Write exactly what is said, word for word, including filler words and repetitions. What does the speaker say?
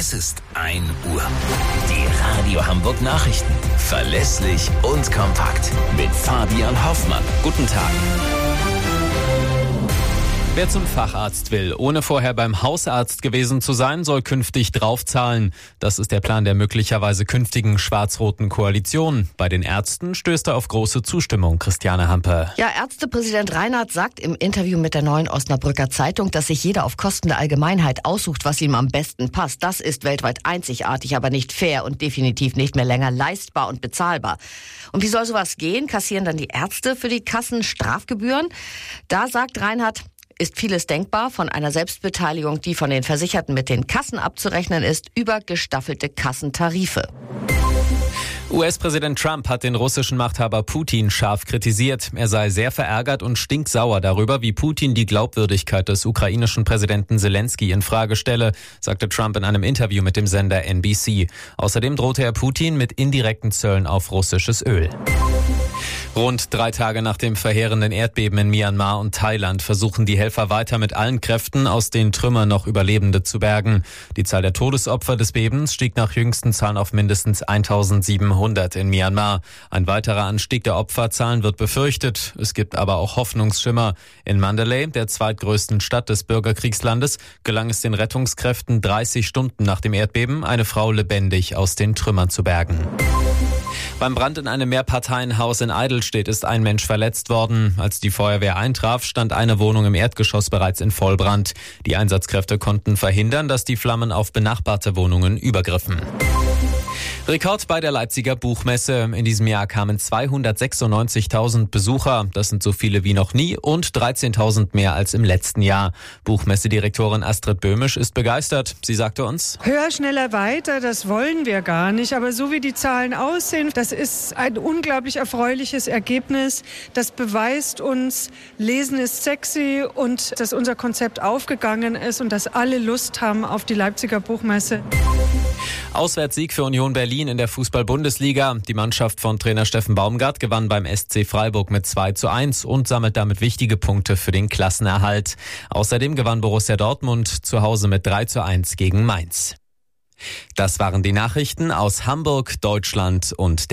Es ist ein Uhr. Die Radio Hamburg Nachrichten. Verlässlich und kompakt. Mit Fabian Hoffmann. Guten Tag. Wer zum Facharzt will, ohne vorher beim Hausarzt gewesen zu sein, soll künftig draufzahlen. Das ist der Plan der möglicherweise künftigen schwarz-roten Koalition. Bei den Ärzten stößt er auf große Zustimmung. Christiane Hampe. Ja, Ärztepräsident Reinhardt sagt im Interview mit der Neuen Osnabrücker Zeitung, dass sich jeder auf Kosten der Allgemeinheit aussucht, was ihm am besten passt. Das ist weltweit einzigartig, aber nicht fair und definitiv nicht mehr länger leistbar und bezahlbar. Und wie soll sowas gehen? Kassieren dann die Ärzte für die Kassen Strafgebühren? Da sagt Reinhardt, ist vieles denkbar, von einer Selbstbeteiligung, die von den Versicherten mit den Kassen abzurechnen ist, über gestaffelte Kassentarife. U S-Präsident Trump hat den russischen Machthaber Putin scharf kritisiert. Er sei sehr verärgert und stinksauer darüber, wie Putin die Glaubwürdigkeit des ukrainischen Präsidenten Zelensky in Frage stelle, sagte Trump in einem Interview mit dem Sender N B C. Außerdem drohte er Putin mit indirekten Zöllen auf russisches Öl. Rund drei Tage nach dem verheerenden Erdbeben in Myanmar und Thailand versuchen die Helfer weiter mit allen Kräften aus den Trümmern noch Überlebende zu bergen. Die Zahl der Todesopfer des Bebens stieg nach jüngsten Zahlen auf mindestens eintausendsiebenhundert in Myanmar. Ein weiterer Anstieg der Opferzahlen wird befürchtet. Es gibt aber auch Hoffnungsschimmer. In Mandalay, der zweitgrößten Stadt des Bürgerkriegslandes, gelang es den Rettungskräften dreißig Stunden nach dem Erdbeben, eine Frau lebendig aus den Trümmern zu bergen. Beim Brand in einem Mehrparteienhaus in Eidelstedt ist ein Mensch verletzt worden. Als die Feuerwehr eintraf, stand eine Wohnung im Erdgeschoss bereits in Vollbrand. Die Einsatzkräfte konnten verhindern, dass die Flammen auf benachbarte Wohnungen übergriffen. Rekord bei der Leipziger Buchmesse. In diesem Jahr kamen zweihundertsechsundneunzigtausend Besucher. Das sind so viele wie noch nie und dreizehntausend mehr als im letzten Jahr. Buchmessedirektorin Astrid Böhmisch ist begeistert. Sie sagte uns: Höher, schneller, weiter, das wollen wir gar nicht. Aber so wie die Zahlen aussehen, das ist ein unglaublich erfreuliches Ergebnis. Das beweist uns, Lesen ist sexy und dass unser Konzept aufgegangen ist und dass alle Lust haben auf die Leipziger Buchmesse. Auswärtssieg für Union Berlin in der Fußball-Bundesliga. Die Mannschaft von Trainer Steffen Baumgart gewann beim S C Freiburg mit zwei zu eins und sammelt damit wichtige Punkte für den Klassenerhalt. Außerdem gewann Borussia Dortmund zu Hause mit drei zu eins gegen Mainz. Das waren die Nachrichten aus Hamburg, Deutschland und der